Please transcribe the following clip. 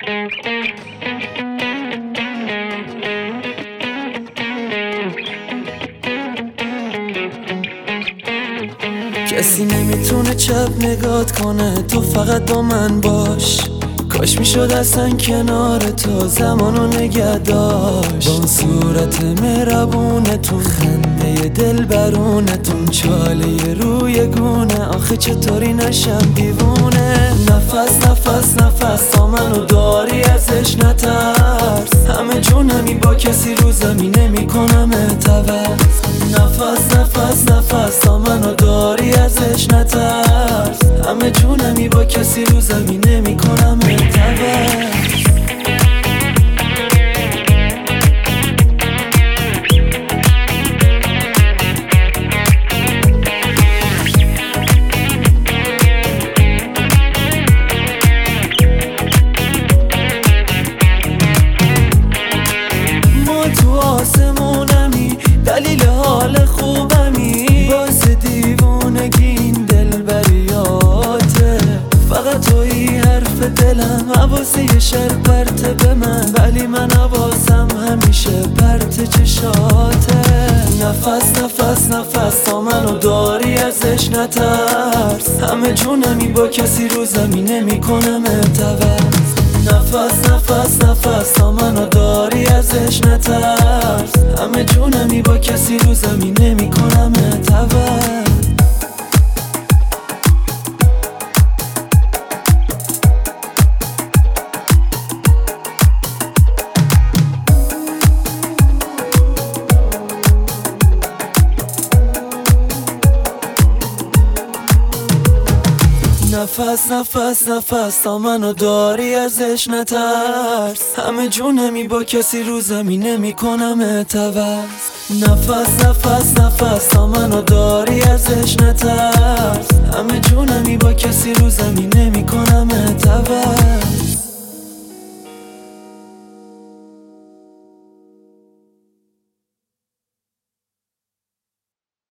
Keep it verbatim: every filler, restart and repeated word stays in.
کسی نمیتونه چپ نگات کنه، تو فقط با من باش. کاش میشد اصلا کنار تو زمانو نگه داشت. با اون صورت مهربونتون، خنده دل برونتون، چاله روی گونه، آخه چطوری نشم دیوونه. نفس نفس نفس تا منو داری ازش نترس، همه جونمی با کسی رو زمینه میکنم اتوس. نفس نفس نفس تا منو داری ازش نترس، همه جونمی با کسی رو زمینه میکنم اتوس. ما تو آسمونمی، دلیل حال خوبمی، باعث دیوونگی این دل بریاته. فقط توی حرف دلم، حواسه یه شر پرته به من، ولی من حواسم همیشه پرت چشاته. نفس نفس نفس تا منو داری ازش نترس، همه جونمی با کسی رو زمینه میکنم اتوس. نفس نفس نفس تا منو داری ازش نترس، همه جونمی با کسی رو زمینه میکنم اتوس. نفس نفس نفس تا منو داری ازش نترس، همه جونمی با کسی رو زمینه میکنم اتوس. نفس نفس نفس تا منو داری ازش نترس،